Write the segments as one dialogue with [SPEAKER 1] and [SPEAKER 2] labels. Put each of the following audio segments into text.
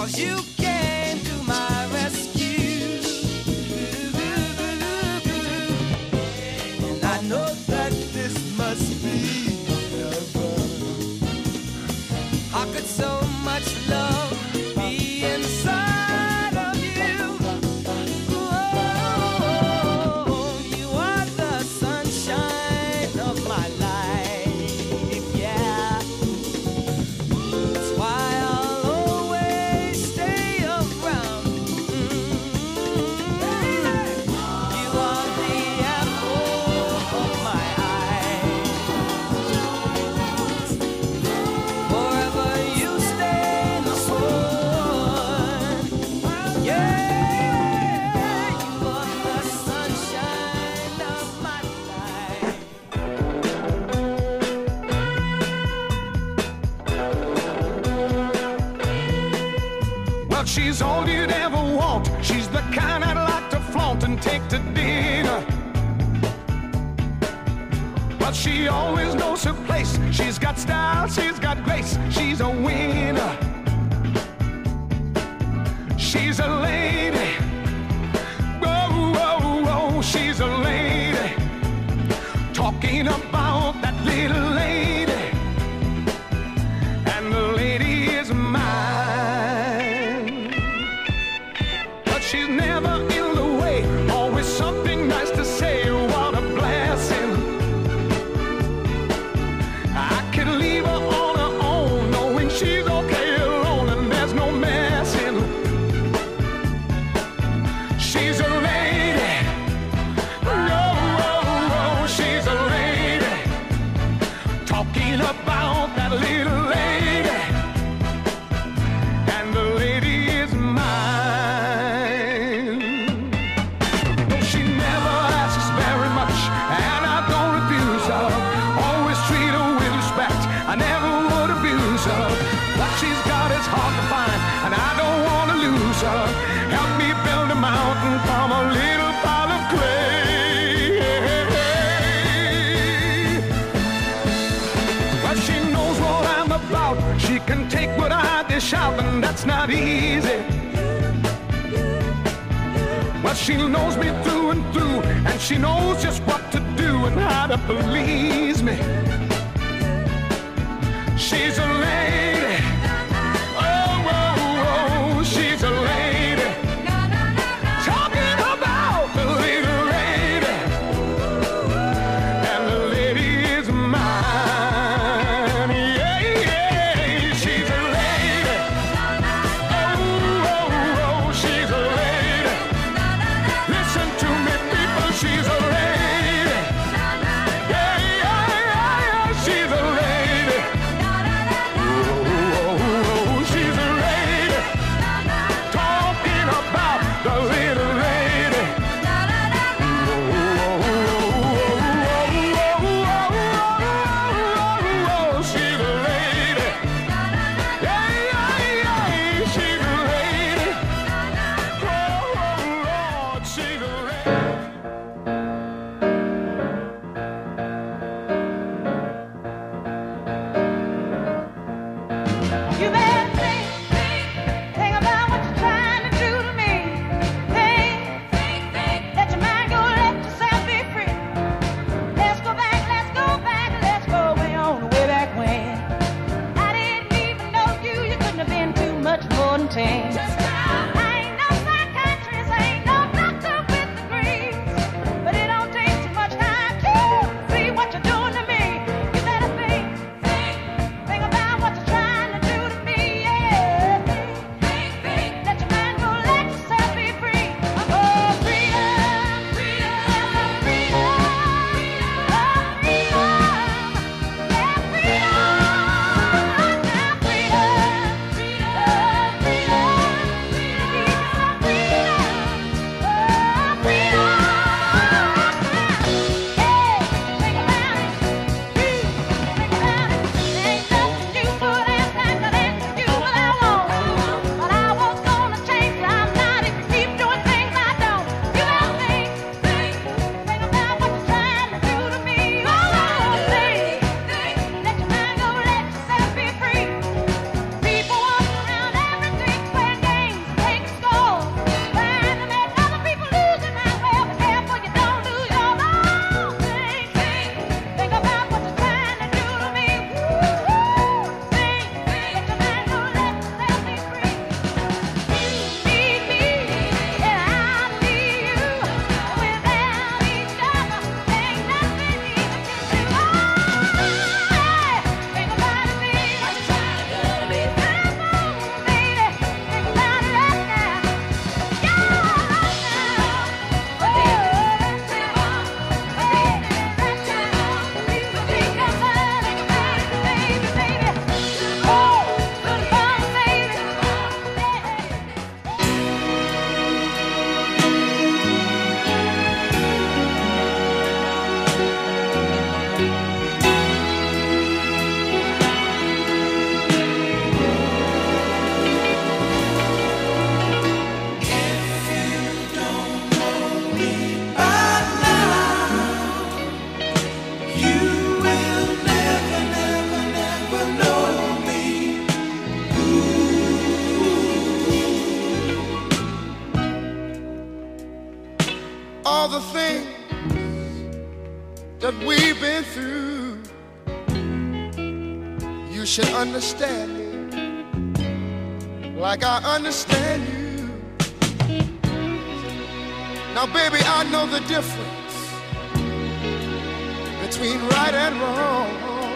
[SPEAKER 1] you came to my rescue. And I know that this must be heaven. How could so much love be inside of you? Oh, you are the sunshine of my life, yeah. That's why I'll always stay around. You are the apple of my eye. Forever you stay the sun. Yeah, you are the sunshine of my life.
[SPEAKER 2] Well, she's all you'd ever want. She's the kind I'd like to flaunt and take to dinner. But she always knows her place. She's got style, she's got grace. She's a winner. She's a lady. Whoa, whoa, whoa, she's a lady. Talking about that little lady. And the lady is mine. But she's never in the way. Always something nice to say. What a blessing. I could leave her on her own, knowing she's okay alone and there's no messing. She's a lady. Whoa, whoa, whoa, she's a lady. Talking about that little lady. And the lady is mine. No, she never asks very much, and I don't refuse her. Always treat her with respect. I never would abuse her. What she's got is hard to find, and I don't want to lose her. Help me build a mountain from a little pile of clay. Well, she knows what I'm about. She can take what I dish out, and that's not easy. Well, she knows me through and through, and she knows just what to do and how to please me. She's a lady. Oh, oh, oh, she's a lady. Talking about the little lady. And the lady is mine. Yeah, yeah, she's a lady. Oh, oh, oh, she's a lady. Listen to me, people, she's a lady. Yeah, yeah, yeah, yeah, she's a lady. Oh, oh, oh, she's a lady. Talking about the little lady. Oh, oh, oh, oh, she's a lady. Yeah, yeah, yeah, she's a lady. Oh, Lord, she's a lady.
[SPEAKER 3] You better think about what you're trying to do to me. Think, let your mind go, let yourself be free. Let's go back, let's go way on, way back when. I didn't even know you couldn't have been too much more than 10. I ain't no psychiatrist, I ain't no doctor with degrees, but it don't take too much time to see what you're doing to me. You better think about what you're trying to do to me, yeah. Think, let your mind go, let yourself be free. Oh, freedom, freedom, freedom, oh, freedom, yeah, freedom, now freedom, freedom, freedom.
[SPEAKER 2] all the things that we've been through, you should understand me like I understand you. Now, baby, I know the difference between right and wrong.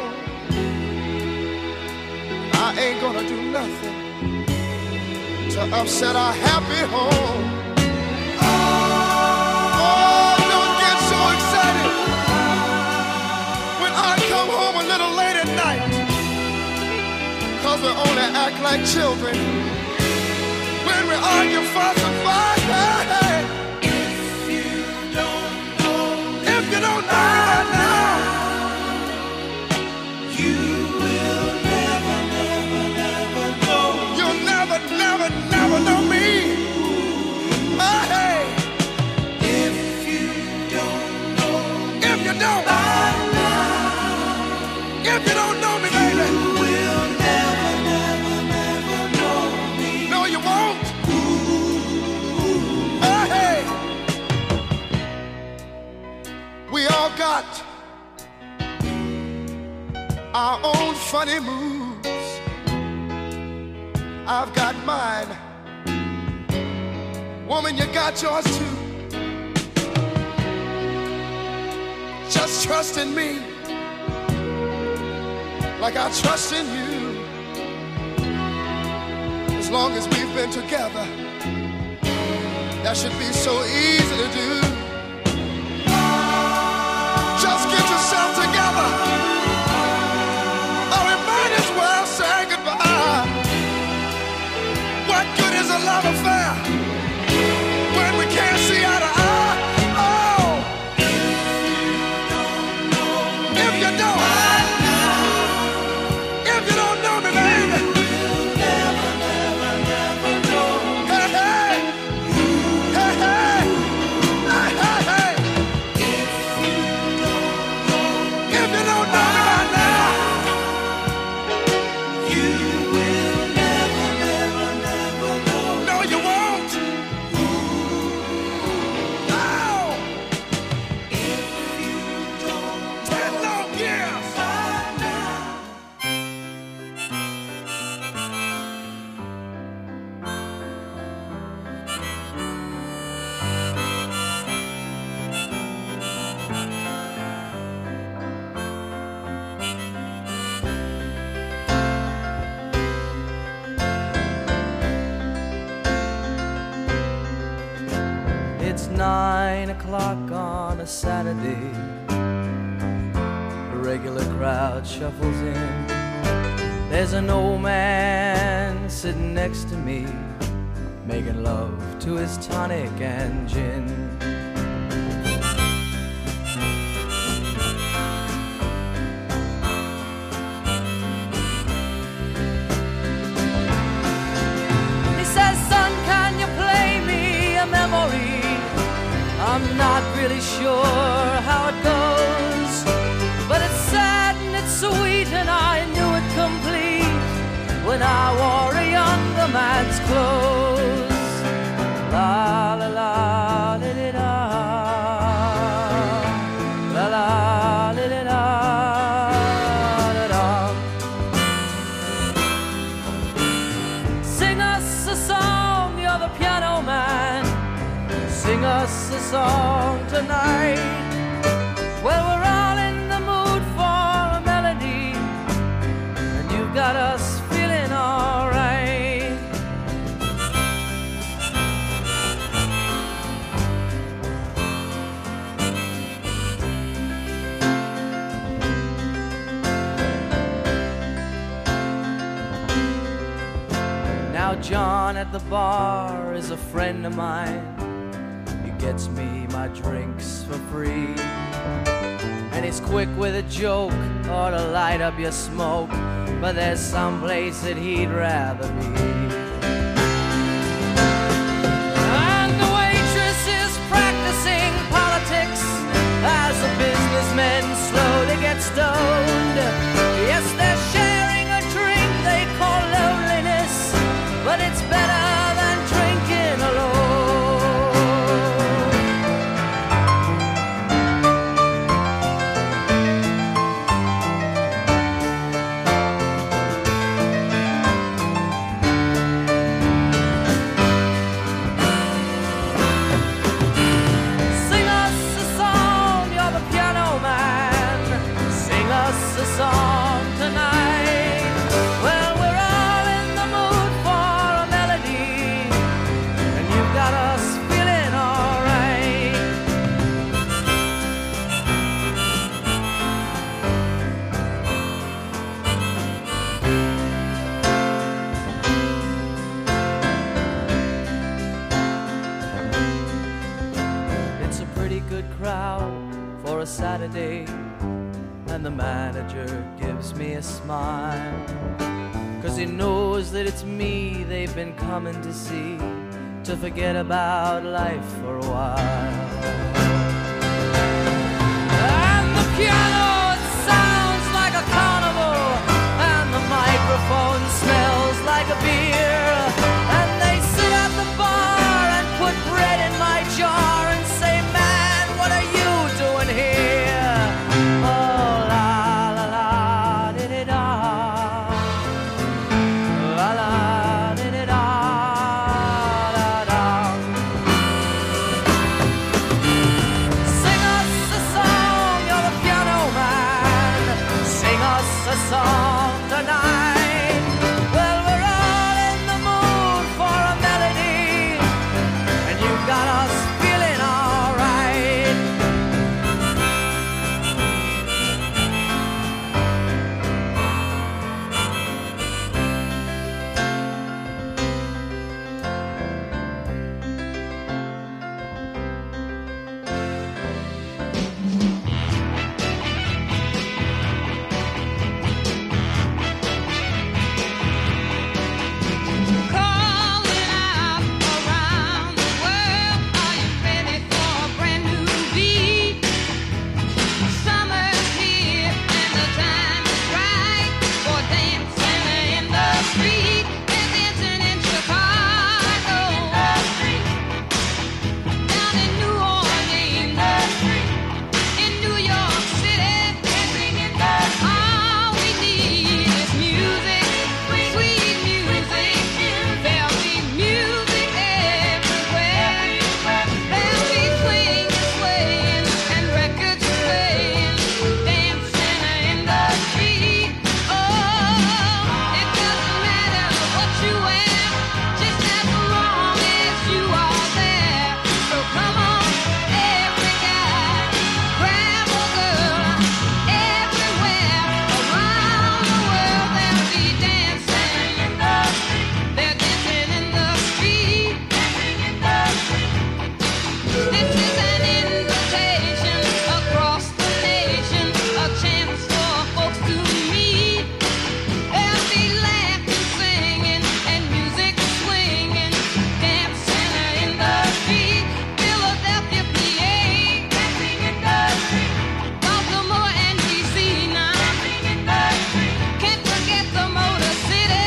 [SPEAKER 2] I ain't gonna do nothing to upset our happy home. Oh, don't get so excited when I come home a little late at night, 'cause we only act like children when we argue, fuss, and fight. Hey, if you don't know me by now, you will never, never, never know. You'll never, never, never know me. Oh, hey, if you don't know me, if you don't know me, baby, you will never, never, never know me. No, you won't. Oh, hey. We all got our own funny moves. I've got mine. Woman, you got yours too. Just trust in me like I trust in you. As long as we've been together, that should be so easy to do. Just get yourself together, or we might as well say goodbye. What good is a love affair when we can't see eye to eye? Oh, if you don't know me, baby, you'll never, never, never know. Hey, hey, hey, hey, hey, hey, hey. If you don't know me by now, you will never, never, never know. No, you won't. No. If you don't 10 long years.
[SPEAKER 1] It's 9 o'clock on a Saturday. The regular crowd shuffles in. There's an old man sitting next to me, making love to his tonic and gin. He says, son, can you play me a memory? I'm not really sure how it goes, but it's sad and it's sweet, and I knew it complete when I wore a younger man's clothes. La la la li li da, la la li li da da da. Sing us a song, you're the piano man. Sing us a song tonight. Well, we're all in the mood for a melody, and you've got us feeling alright. Now John at the bar is a friend of mine. Gets me my drinks for free, and he's quick with a joke or to light up your smoke, but there's some place that he'd rather be. And the waitress is practicing politics as the businessmen slowly get stoned. Yes, they're sharing a drink they call loneliness, but it's better than drinking alone. for a Saturday, and the manager gives me a smile, 'cause he knows that it's me they've been coming to see, to forget about life for a while. And the piano, it sounds like a carnival, and the microphone smells like a beer, and they sit at the bar and put bread in my jar and say, man, what are you doing here? Oh, la la la, di-di-da, la la, di-di-da, da-da. Sing us a song, you're the piano man. Sing us a song tonight. Well, we're all in the mood for a melody, and you got us feeling all right.
[SPEAKER 3] Calling out around the world, are you ready for a brand new beat? Summer's here and the time is right for dancing in the street. They're dancing in Chicago, down in New Orleans, in New York City. All we need is music, sweet music. There'll be music everywhere. There'll be swing, swaying, and records playing, dancing in the street. Oh, it doesn't matter what you wear, just as long as you are there. So come on, every guy, grab a girl, everywhere around the world they'll be dancing. They're dancing in the street. This is an invitation across the nation, a chance for folks to meet. There'll be laughing, singing, and music swinging, dancing in the street. Philadelphia, PA, Baltimore and DC now. Can't forget the Motor City.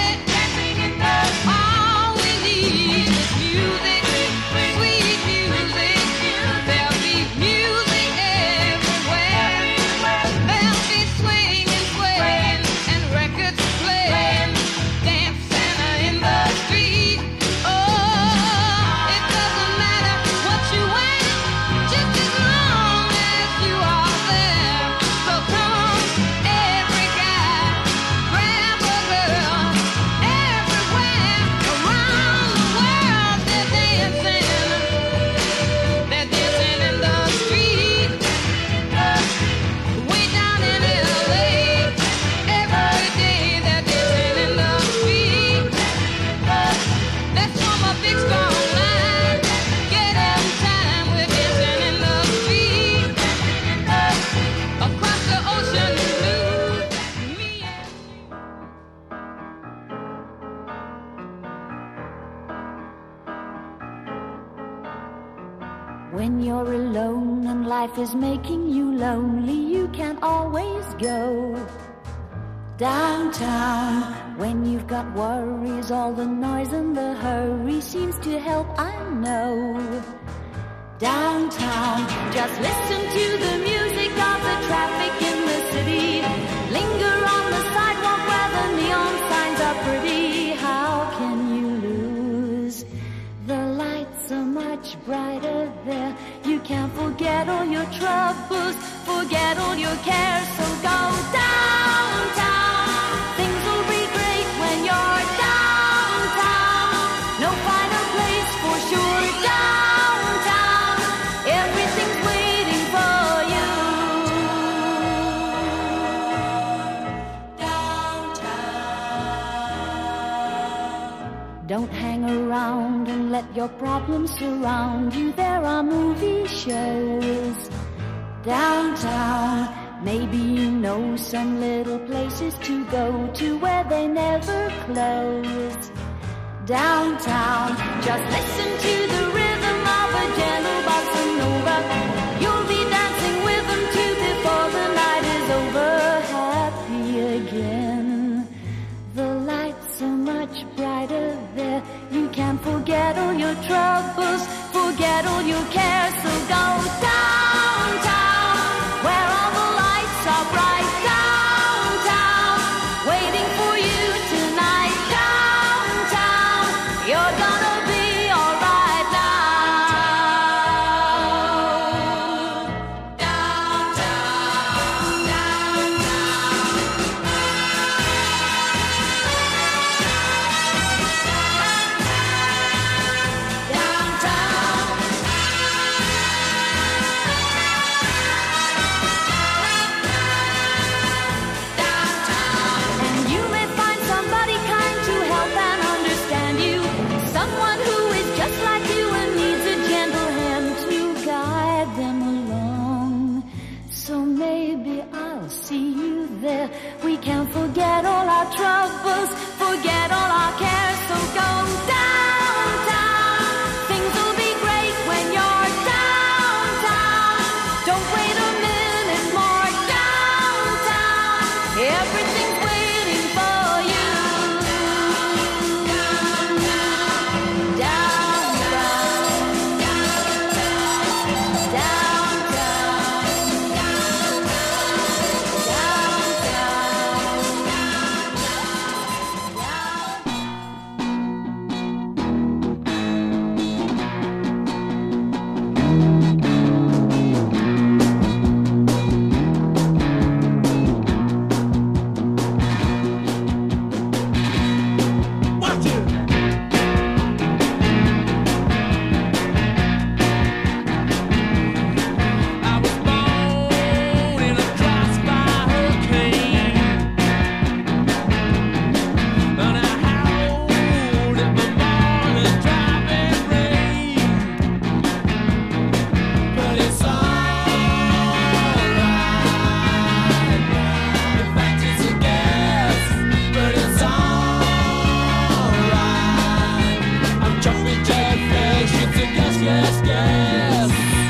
[SPEAKER 3] All we need is music, sweet music. There'll be music everywhere. There'll be swinging, swaying, and records playing, dancing in the street. Oh, it doesn't matter what you wear, just as long as you are there. So come on, every guy, grab a girl, everywhere around the world they're dancing. They're dancing in the street. Way down in LA, every day they're dancing in the street. Let's form a big strong line, get in time, we're dancing in the street. Across the ocean blue, me and
[SPEAKER 4] When you're alone and life is making you lonely, you can always go downtown. When you've got worries, all the noise and the hurry seems to help, I know. Downtown, just listen to the music of the traffic in the city. Linger on the sidewalk where the neon signs are pretty. How can you lose? The lights are much brighter there. You can't forget all your troubles, forget all your cares. So go downtown. Things will be great when you're downtown. No finer place for sure. Downtown, everything's waiting for you. Downtown. Don't hang around and let your problems surround you. There are movie shows, Downtown, maybe you know some little places to go to where they never close. Downtown, just listen to the rhythm of a gentle bossa nova. You'll be dancing with them too before the night is over. Happy again. The lights are much brighter there. You can forget all your troubles, forget all your cares. So go downtown, where all the lights are bright. Downtown, waiting for you tonight. Downtown, you're gonna be alright now. Downtown, and you may find somebody kind to help and understand you. Someone who is just like you and needs a gentle hand to guide them along. So maybe I'll see you there. We can forget all our troubles, forget all our cares. So go downtown. Things will be great when you're downtown. Don't wait a minute more. Downtown, everything's waiting for you.
[SPEAKER 2] I was born in a crossfire hurricane, and I howled at my morning driving rain. But it's alright. The fact is a guess, but it's alright. I'm jumping jellyfish, it's a guess, guess, guess.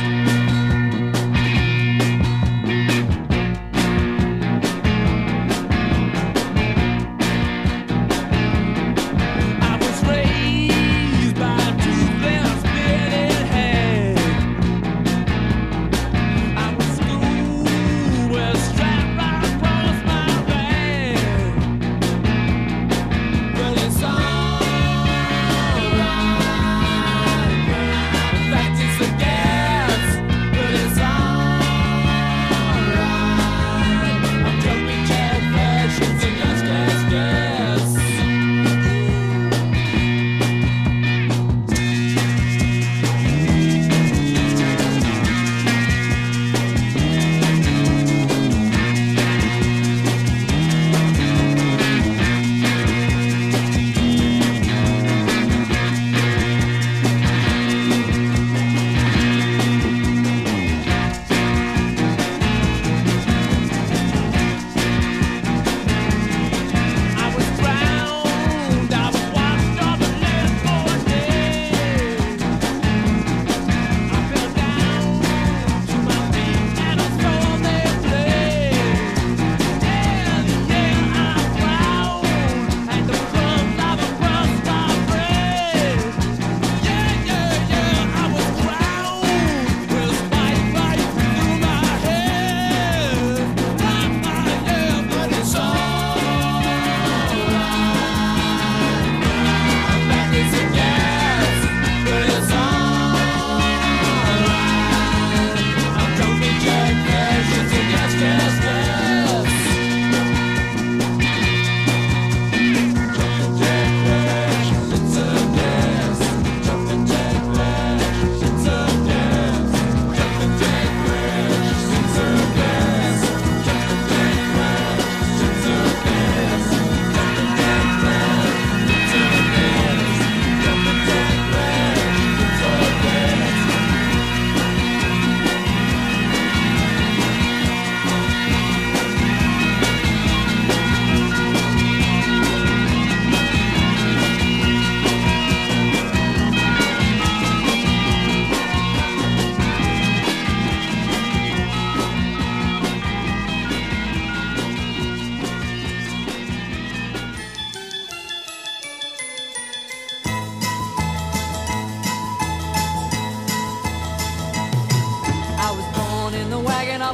[SPEAKER 2] I was raised by a toothless spitting head. I was schooled with a strap right across my back. But it's alright. The fact is a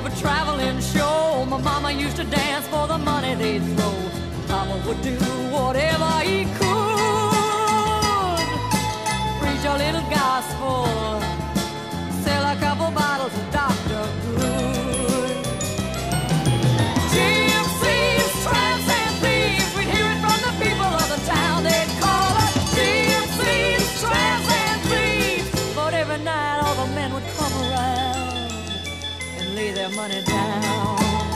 [SPEAKER 1] a traveling show. My mama used to dance for the money they'd throw. Papa would do whatever he could. Preach a little gospel, sell a couple bottles of Dr. Good. Gypsies, tramps, and thieves, we'd hear it from the people of the town. They'd call us gypsies, tramps, and thieves. But every night all the men would come around and lay their money down.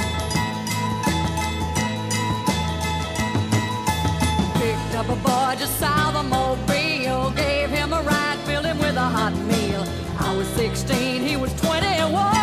[SPEAKER 1] Picked up a boy just south of Mobile, gave him a ride, filled him with a hot meal. I was 16, he was 21.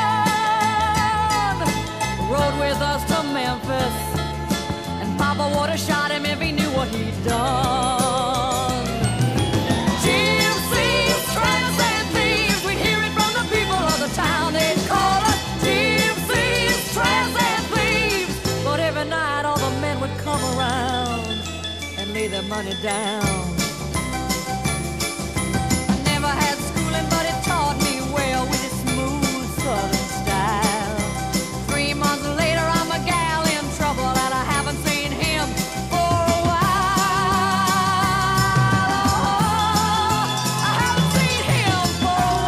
[SPEAKER 1] Rode with us to Memphis, and Papa would have shot him if he knew what he'd done. Gypsies, tramps, and thieves, we'd hear it from the people of the town. They'd call us gypsies, tramps, and thieves. But every night all the men would come around and lay their money down. I never had schooling, but it taught me well with its smooth southern style. 3 months later, I'm a gal in trouble, and I haven't seen him for a while. Oh, I haven't seen him for a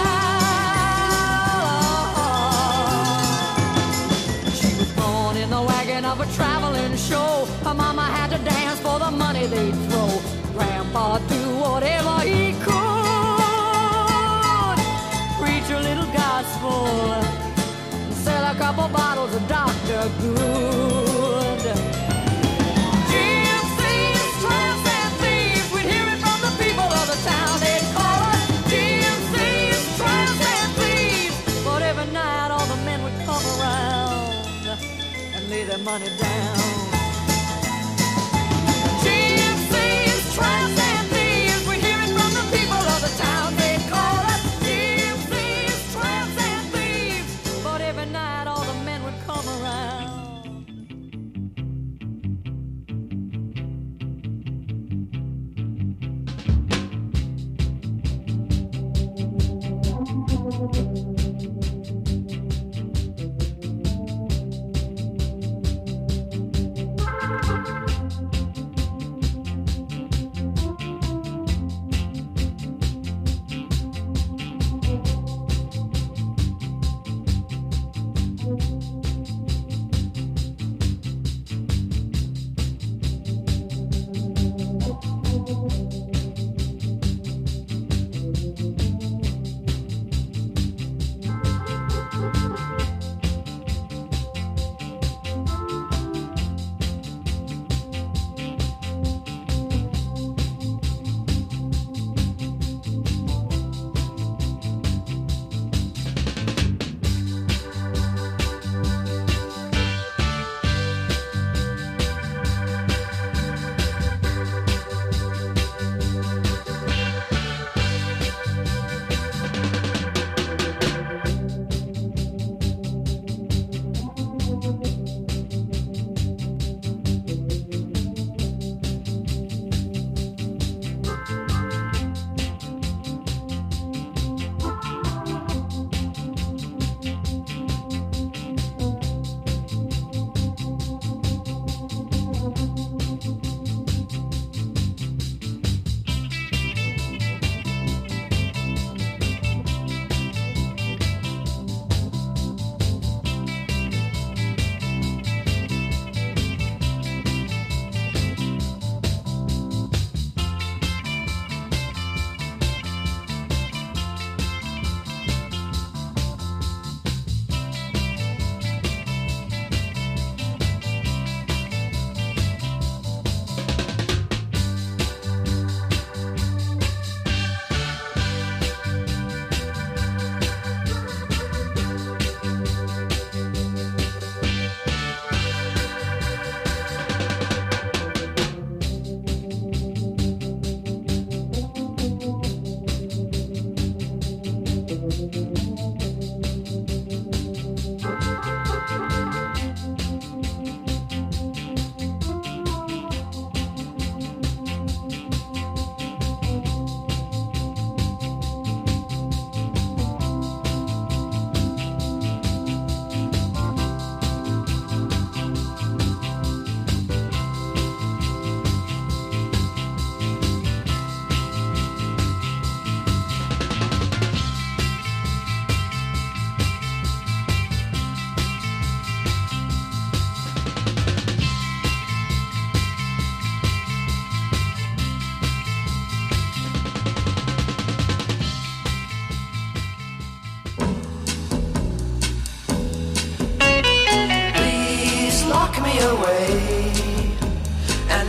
[SPEAKER 1] while. She was born in the wagon of a traveling show. Her mama had to dance for the money they'd throw. Grandpa do whatever he could. Preach a little gospel, sell a couple bottles of Dr. Good. Gypsies, tramps, and thieves, we'd hear it from the people of the town. They'd call us gypsies, tramps, and thieves. But every night all the men would come around and lay their money down. Gypsies, tramps, and thieves, we'd hear it from the people of the town. They'd call us gypsies, tramps, and thieves. But every night all the men would come around.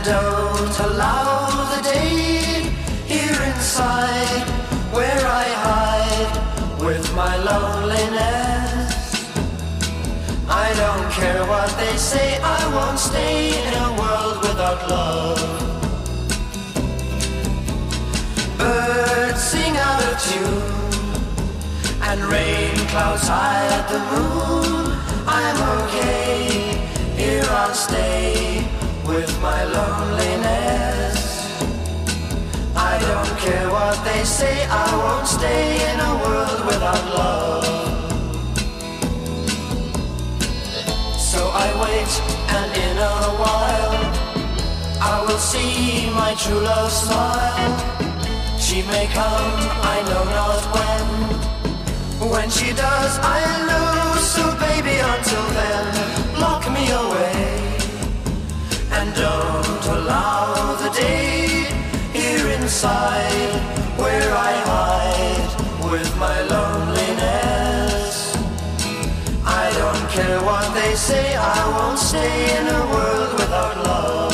[SPEAKER 5] don't allow the day here inside where I hide with my loneliness. I don't care what they say, I won't stay in a world without love. Birds sing out of tune and rain clouds hide the moon. I'm okay, here I'll stay with my loneliness. I don't care what they say, I won't stay in a world without love. So I wait, and in a while I will see my true love smile. She may come, I know not when. When she does, I'll know. So baby, until then, lock me away and don't allow the day here inside where I hide with my loneliness. I don't care what they say, I won't stay in a world without love.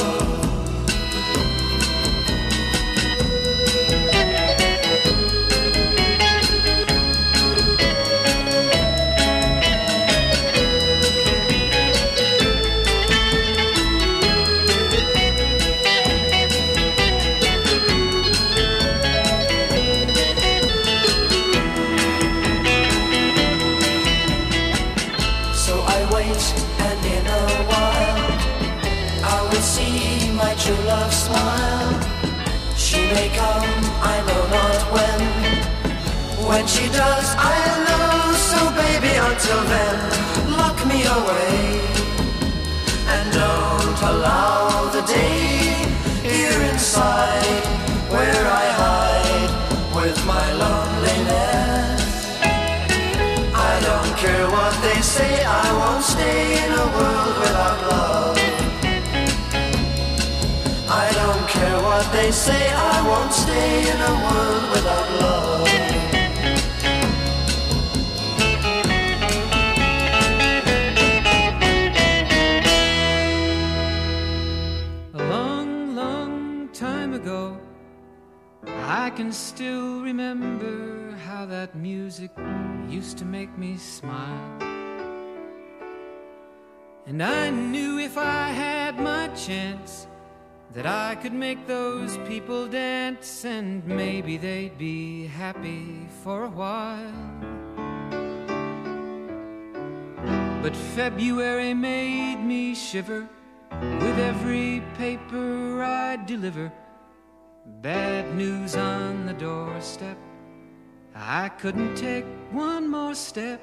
[SPEAKER 5] True love smile. She may come, I know not when. When she does, I'll know. So baby, until then, lock me away and don't allow the day here inside where I hide with my loneliness. I don't care what they say, I won't stay in a world without love. I don't care what they say, I won't stay in a world without love.
[SPEAKER 1] A long, long time ago, I can still remember how that music used to make me smile. And I knew if I had my chance that I could make those people dance, and maybe they'd be happy for a while. But February made me shiver with every paper I deliver. Bad news on the doorstep, I couldn't take one more step.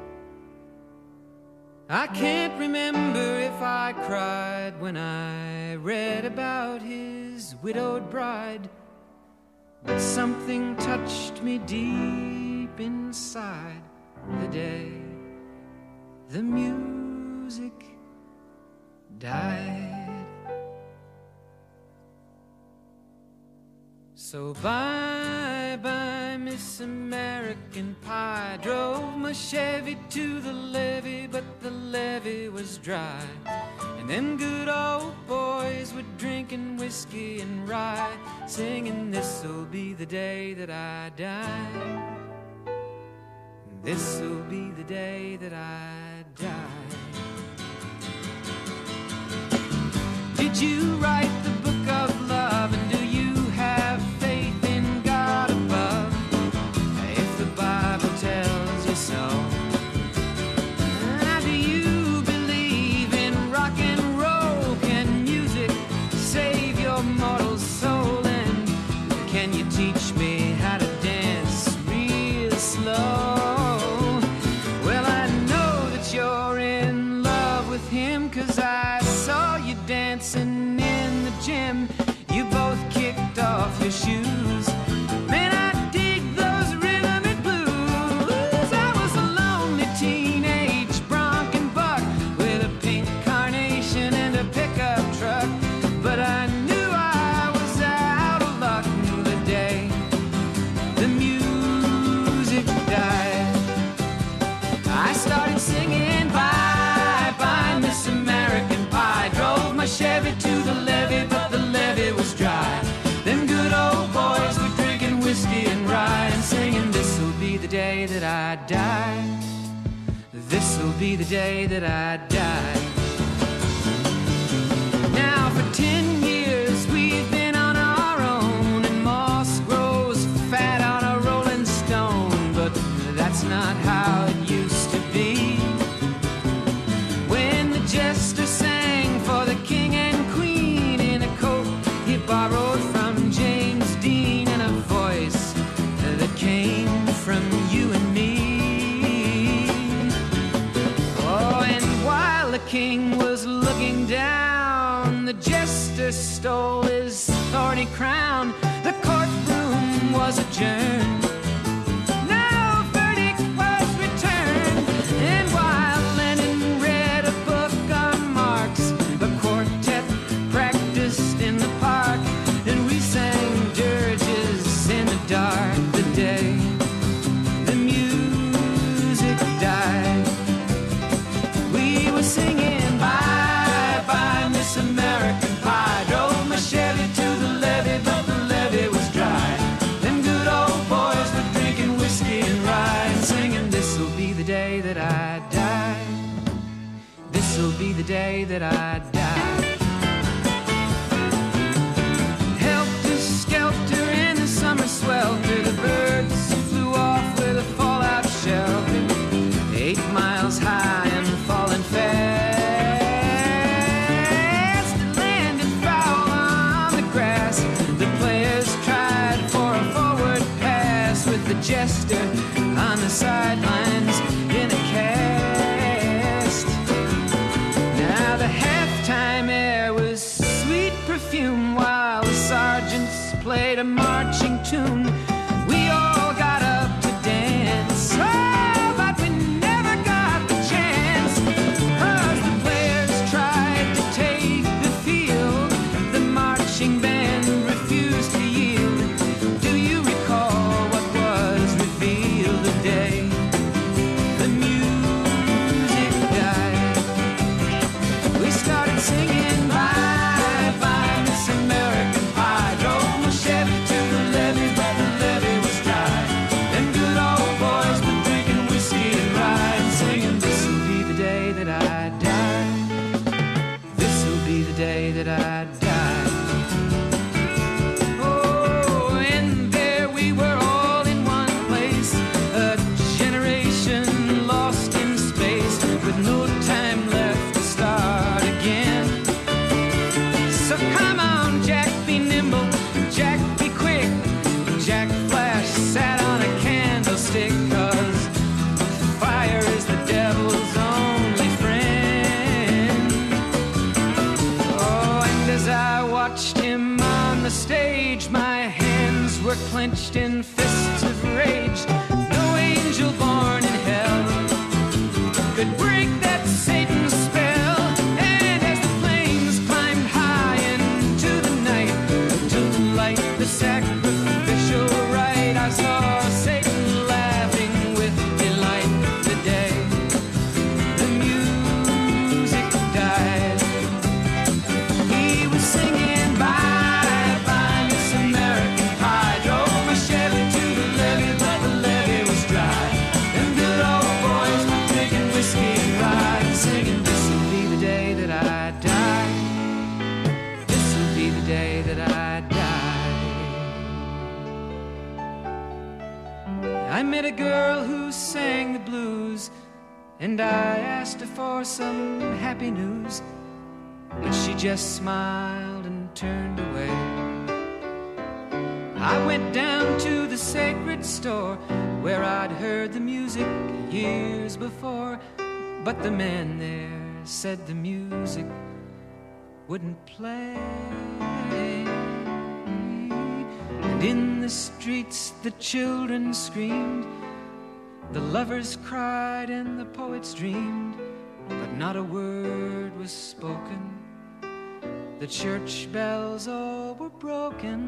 [SPEAKER 1] I can't remember if I cried when I read about his widowed bride, but something touched me deep inside the day the music died. So bye-bye, Miss American Pie. Drove my Chevy to the levee, but the levee was dry. And then good old boys were drinking whiskey and rye, singing, this'll be the day that I die. This'll be the day that I die. Did you write the book of love, and do you have faith in God above? If the Bible tells you so, do you believe in rock and roll? Can music save your mortal soul? And can you teach me how to dance real slow? Well, I know that you're in love with him, 'cause I saw you dancing in day that I die. This'll be the day that I die. Now for 10 years we've been on our own, and moss grows fat on a rolling stone. But that's not how it used to be. When the jester sang for the king and queen in a coat he borrowed from James Dean, and a voice that came from you and me. Oh, and while the king was looking down, the jester stole his thorny crown. The courtroom was adjourned. No verdict was returned. And while Lenin read a book on Marx, the quartet practiced in the park, and we sang dirges in the dark. The day the music died, we were singing bye bye Miss American Pie. Drove my Chevy to the levee, but the levee was dry. Them good old boys were drinking whiskey and rye, and singing this'll be the day that I die. This'll be the day that I die. Helter skelter in the summer swelter, the birds flew off with a fallout shelter. 8 miles high and falling fast, it landed foul on the grass. The players tried for a forward pass, with the jester on the sidelines in a cast. Now the halftime air was sweet perfume, while the sergeants played a marching tune. We all got up to dance, oh, but we never got the chance, 'cause the players tried to take the field. The marching band refused to yield. Do you recall what was revealed the day the music died? We started singing bye bye Miss American Pie. Drove my Chevy to the levee, but the levee was dry. Them good old boys were drinking whiskey and rye, and singing this'll be the day that I die. This'll be the day that I die. Oh, and there we were all in one place, a generation lost in space, with no time left to start again. So come on, Jack, be nimble, Jack, be quick. Jack Flash sat on a candlestick, 'cause fire is the devil's only friend. Oh, and as I watched him on the stage, my hands were clenched in fists of rage. No angel born in hell could break that Satan's spell. And as the flames climbed high into the night to light the sacrificial rite, I saw Satan laughing with delight. The day the music died, he was singing bye bye Miss American Pie. Drove my Chevy to the levee, but the levee was dry. Them good old boys were drinking whiskey and rye, and singing this'll be the day that I die. This'll be the day that I die. I met a girl who sang the blues, and I asked her for some happy news, but she just smiled and turned away. I went down to the sacred store where I'd heard the music years before, but the man there said the music wouldn't play. And in the streets the children screamed, the lovers cried and the poets dreamed, but not a word was spoken. The church bells all were broken,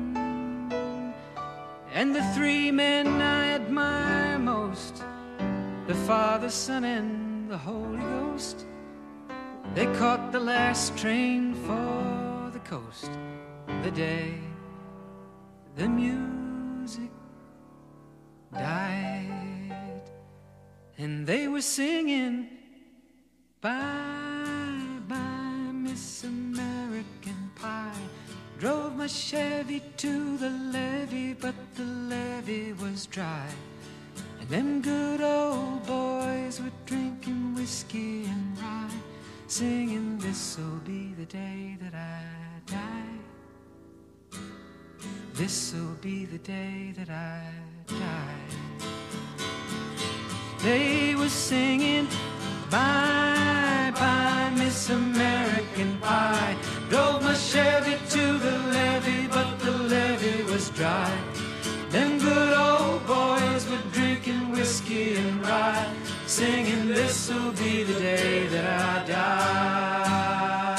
[SPEAKER 1] and the 3 men I admire most, the Father, Son, and the Holy Ghost, they caught the last train for the coast. The day the music died. and they were singing, bye, bye, Miss American Pie. Drove my Chevy to the levee, but the levee was dry. And them good old boys were drinking whiskey and rye, singing, this'll be the day that I die. This'll be the day that I die. They were singing, bye, bye, Miss American Pie. Drove my Chevy to the levee, but the levee was dry. Them good old boys were drinking whiskey and rye, singing, this'll be the day that I die.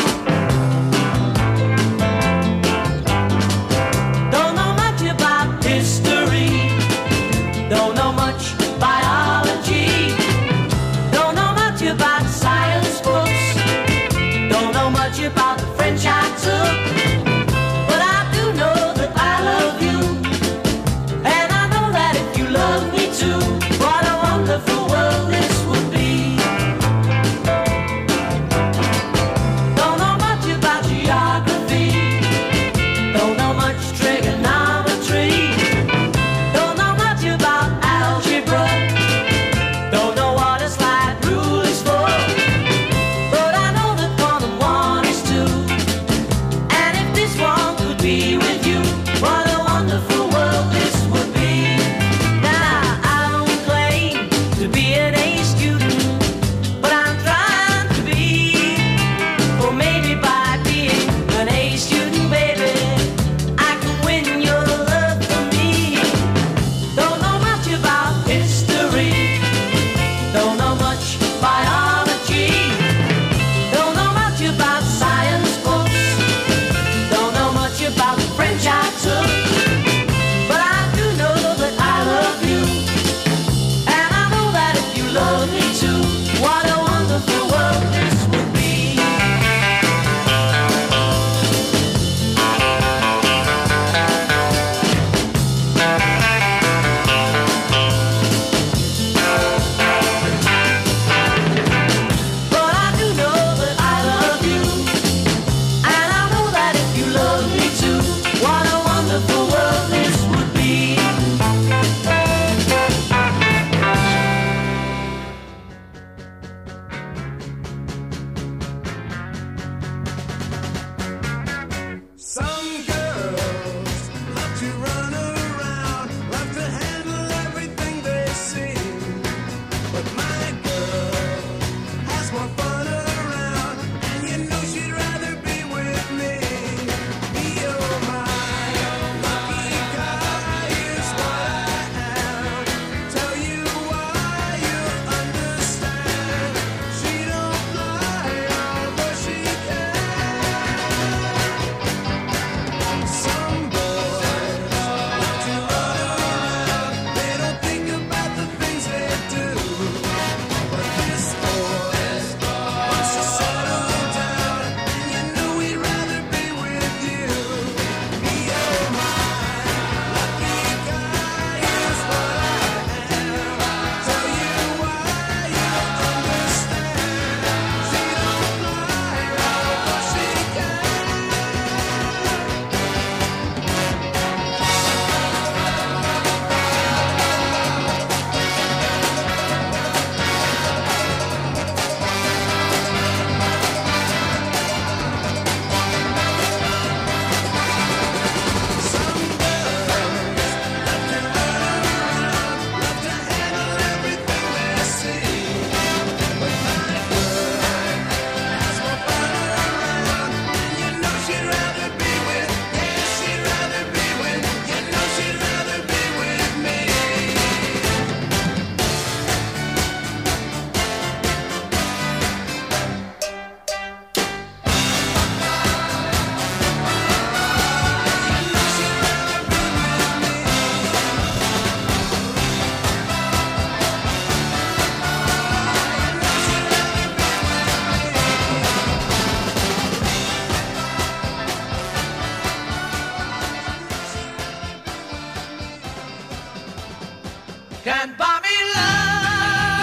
[SPEAKER 5] Don't know much about history, don't know much biology, don't know much about science books, don't know much about the French I took, but I do know that I love you, and I know that if you love me too, what a wonderful world this would be. Don't know much about geography, don't know much trigonometry, don't know much about algebra, don't know what a slide rule is for, but I know that 1 and 1 is 2, and if this one could be with you, what a wonderful world this would be. Now I don't claim to be an A student, but I'm trying to be, or maybe by being an A student, baby, I can win your love for me. Don't know much about history, don't know much biology, don't know much about science books, don't know much about the French I took, but I do know that I love you, and I know that if you love me too, what a wonderful world this would be. But I do know that I love you, and I know that if you love me too, what a wonderful world this would be.
[SPEAKER 2] Some girls love to run around, love to handle everything they see. But my girl has more fun around, and you know she'd rather be with me. You're my lucky guy is what I am. Tell you why you'll understand. She don't fly, although she can. Some boys love to run around, they don't think about the things they do. But this boy wants to settle down, and you know he'd rather be with you. You're my lucky guy is what I am. Tell you why you'll understand. She don't fly, although she can.
[SPEAKER 5] Can't buy me love,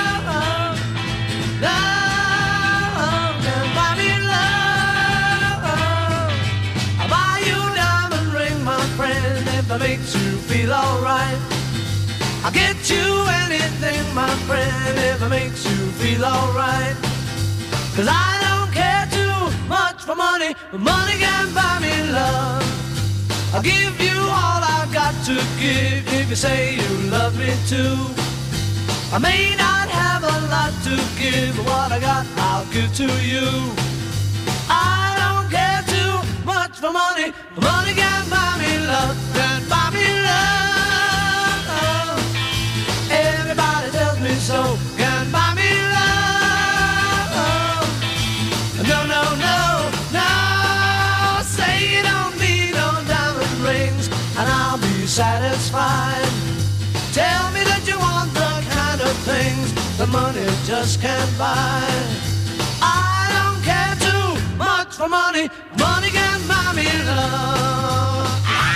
[SPEAKER 1] it makes you feel alright. I'll get you anything, my friend, if it makes you feel alright. 'Cause I don't care too much for money, but money can buy me love. I'll give you all I've got to give if you say you love me too. I may not have a lot to give, but what I got I'll give to you. I don't care too much for money, but money can buy me love, can buy me love. Everybody tells me so, can buy me love. No, no, no, no, say you don't need no diamond rings, and I'll be satisfied. Tell me that you want the kind of things that money just can't buy. I don't care too much for money, money can buy me love.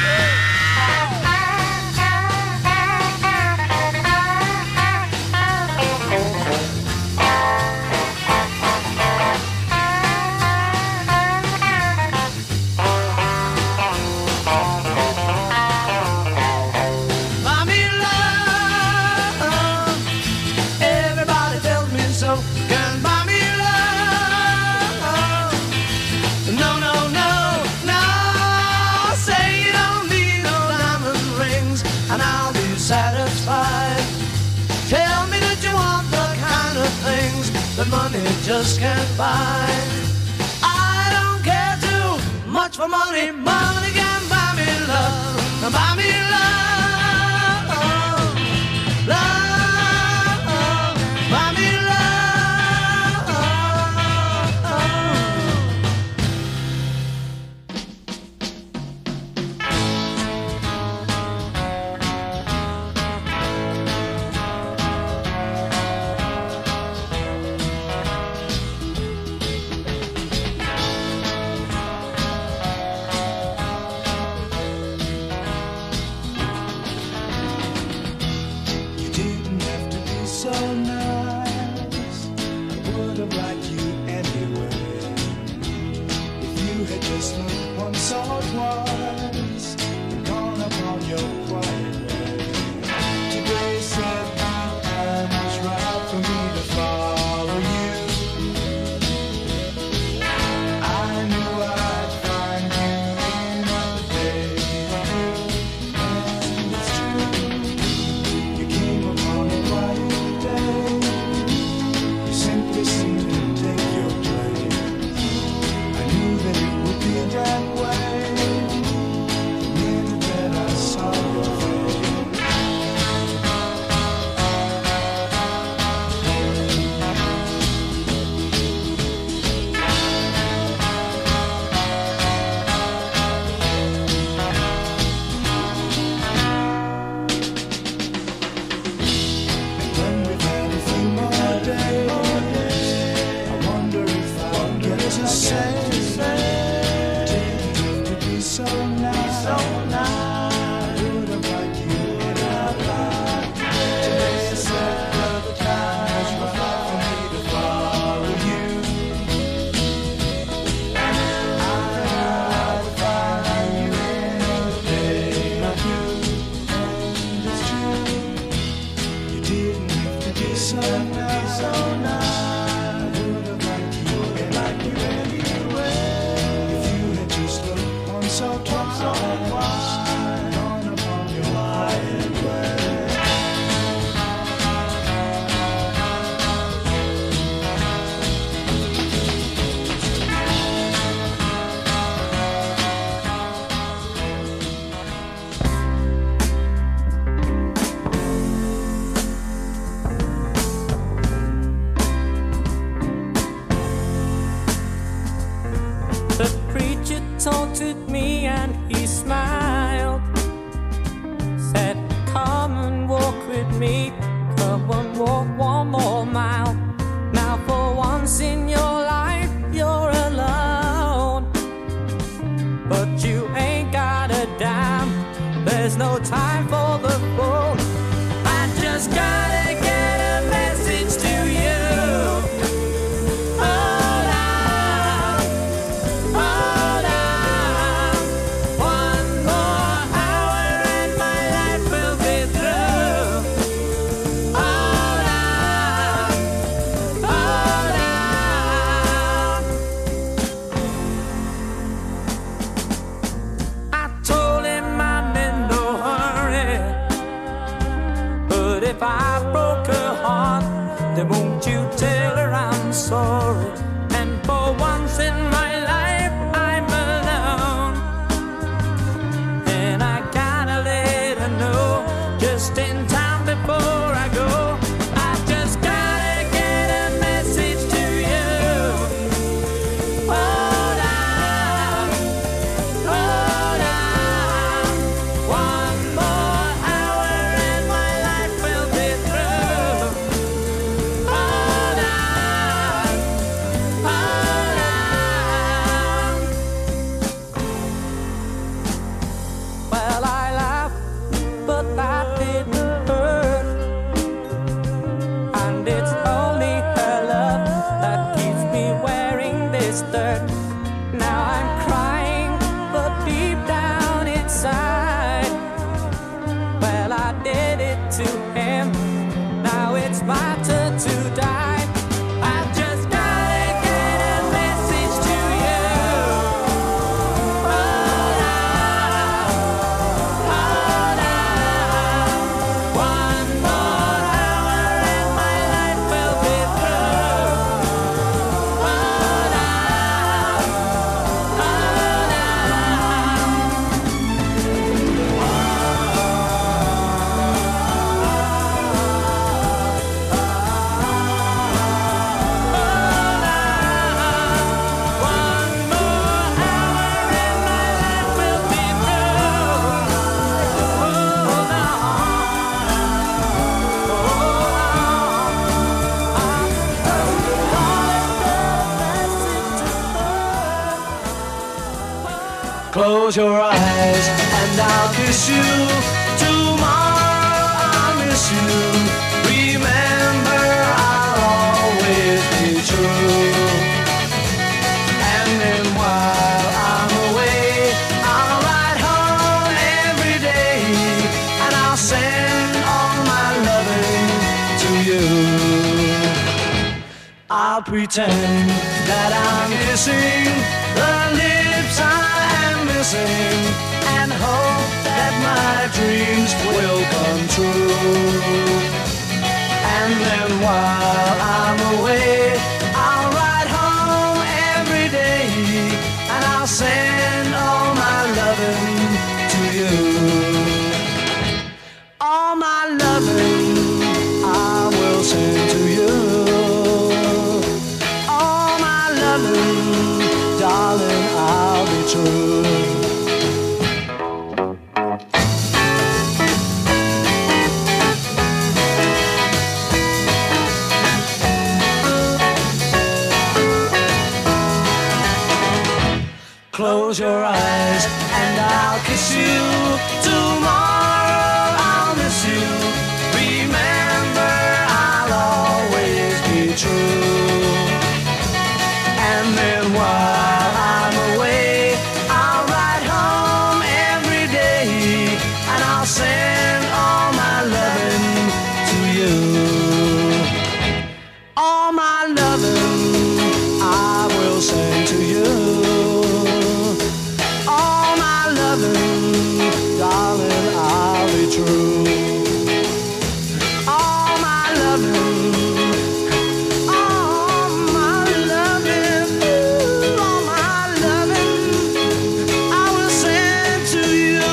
[SPEAKER 1] That money just can't buy. I don't care too much for money, money can buy me love, buy me love, love, buy me love.
[SPEAKER 6] One more hour
[SPEAKER 1] then won't you tell her I'm sorry? And for once in my life I'm alone, and I gotta let her know just in time before I go. I just gotta get a message to you. Hold on, hold on. One more hour and my life will be through. Hold on, hold on. Well, I laughed, but that didn't hurt. And it's only her love that keeps me wearing this dirt. Now I'm crying, but deep down inside, well, I did it to him. Now it's my turn to die. I just gotta get a message to you. Hold on, hold on. One more hour and my life will be through. Hold on, hold
[SPEAKER 5] Close your eyes and I'll kiss you. Tomorrow I'll miss you. Remember, I'll always be true. And then while I'm away, I'll ride home every day, and I'll send all my loving to you. I'll pretend that I'm kissing the lips I am missing, and hope that my dreams will come true. And then while I'm away, I'll ride home every day, and I'll send all my loving to you. All my loving I will send to you. All my loving, darling, I'll be true. Close your eyes and I'll kiss you. Tomorrow I'll miss you. Remember, I'll always be true. And then while I'm away, I'll ride home every day, and I'll send all my loving to you. All my loving I will send to you. All my loving, darling, I'll be true. All my loving, all my loving, all my loving, I will send to you.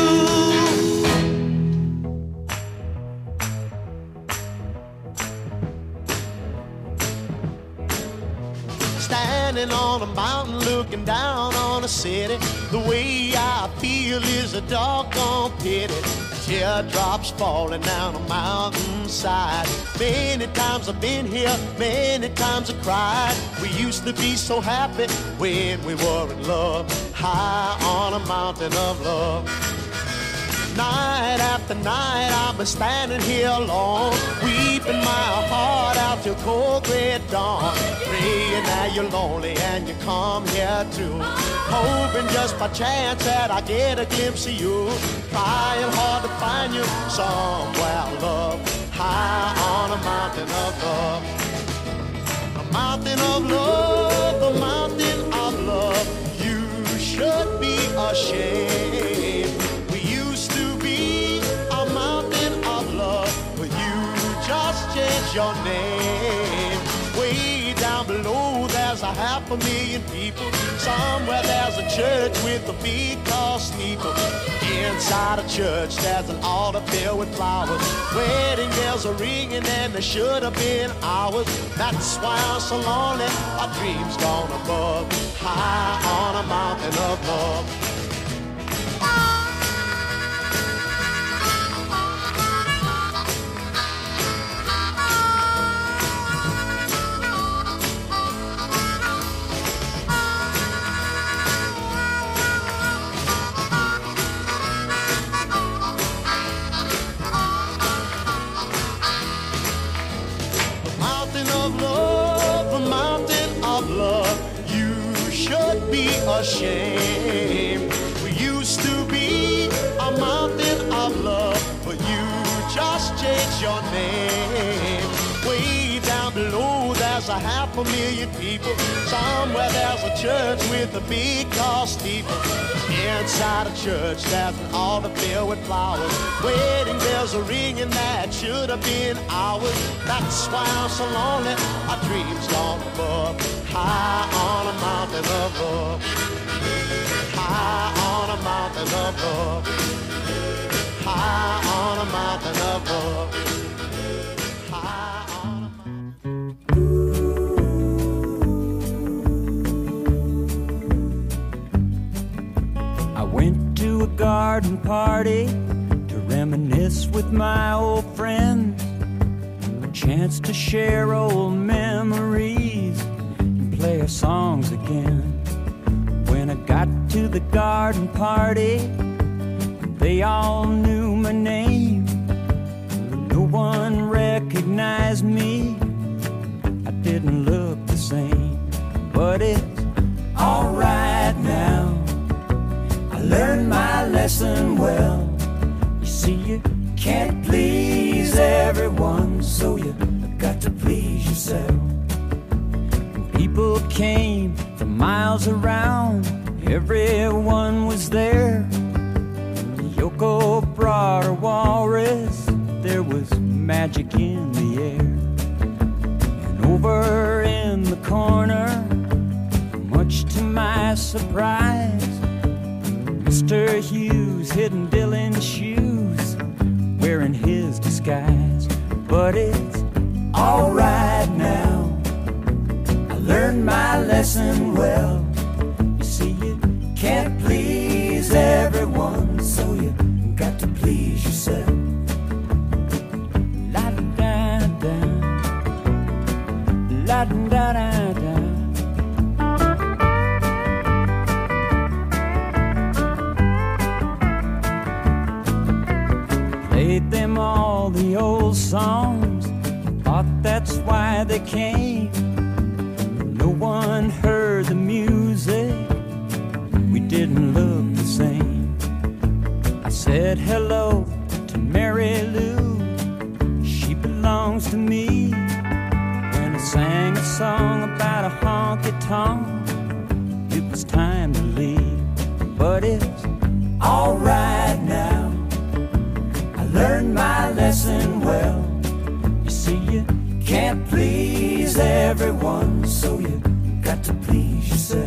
[SPEAKER 6] Standing on a mountain looking down on a city, the way I feel is a doggone pity. Teardrops falling down a mountainside. Many times I've been here, many times I cried. We used to be so happy when we were in love, high on a mountain of love. Night after night I've been standing here alone, weeping my heart out till cold gray dawn, praying that you're lonely and you come here too, hoping just by chance that I get a glimpse of you, trying hard to find you somewhere, love, high on a mountain of love. A mountain of love, a mountain of love, you should be ashamed. We used to be a mountain of love, but you just change your name. Way down below there's 500,000 people. Somewhere there's a church with a big tall steeple. Inside a church there's an altar filled with flowers. Wedding bells are ringing and they should have been ours. That's why I'm so lonely, our dreams gone above, high on a mountain of love. Ashamed. We used to be a mountain of love, but you just changed your name. Way down below there's 500,000 people. Somewhere there's a church with a big tall steeple. Inside a church there's an altar filled with flowers. Wedding bells are ringing that should have been ours. That's why I'm so lonely, our dreams gone above, high on a mountain of love. High on a mountain of love. High on a mountain of love. High on a
[SPEAKER 7] I went to a garden party to reminisce with my old friends. A chance to share old memories and play our songs again. When I got to the garden party, they all knew my name. No one recognized me. I didn't look the same, but it's alright now. I learned my lesson well. You see, you can't please everyone, so you got to please yourself. People came from miles around, everyone was there. Yoko brought her walrus, there was magic in the air. And over in the corner, much to my surprise, Mr. Hughes hidden Dylan's shoes, wearing his disguise. But it's alright now, learned my lesson well. You see, you can't please everyone, so you got to please yourself. La da da da, la da da da. Played them all the old songs, thought that's why they came. No one heard the music, we didn't look the same. I said hello to Mary Lou, she belongs to me. When I sang a song about a honky-tonk, it was time to leave. But it's alright now, I learned my lesson well. You see, you can't please everyone, so you got to please yourself.